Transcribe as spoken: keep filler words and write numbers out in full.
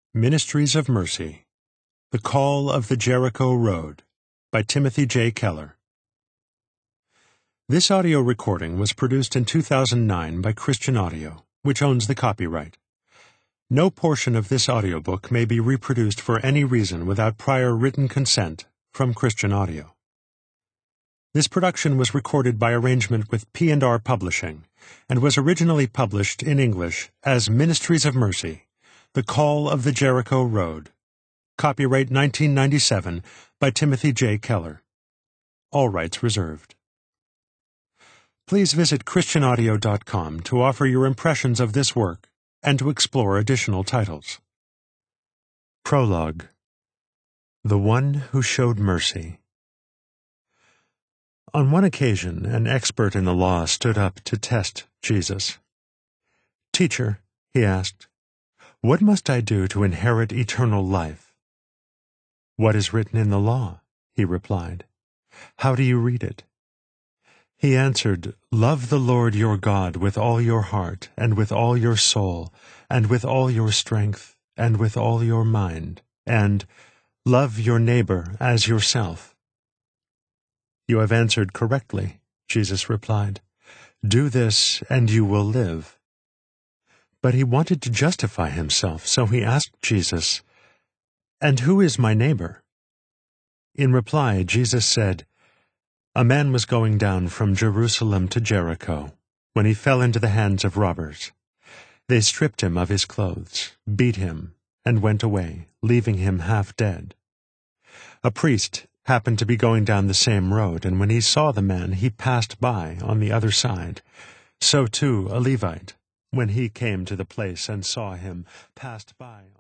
Ministries of Mercy, The Call of the Jericho Road, by Timothy J. Keller. This audio recording was produced in two thousand nine by Christian Audio, which owns the copyright. No portion of this audiobook may be reproduced for any reason without prior written consent from Christian Audio. This production was recorded by arrangement with P and R Publishing and was originally published in English as Ministries of Mercy, The Call of the Jericho Road. Copyright nineteen ninety-seven by Timothy J. Keller. All rights reserved. Please visit Christian Audio dot com to offer your impressions of this work and to explore additional titles. Prologue. The One Who Showed Mercy. On one occasion, an expert in the law stood up to test Jesus. "Teacher," he asked, "what must I do to inherit eternal life?" "What is written in the law?" he replied. "How do you read it?" He answered, "Love the Lord your God with all your heart, and with all your soul, and with all your strength, and with all your mind, and love your neighbor as yourself." "You have answered correctly," Jesus replied. "Do this, and you will live." But he wanted to justify himself, so he asked Jesus, "And who is my neighbor?" In reply, Jesus said, "A man was going down from Jerusalem to Jericho when he fell into the hands of robbers. They stripped him of his clothes, beat him, and went away, leaving him half dead. A priest happened to be going down the same road, and when he saw the man, he passed by on the other side. So too a Levite, when he came to the place and saw him, passed by.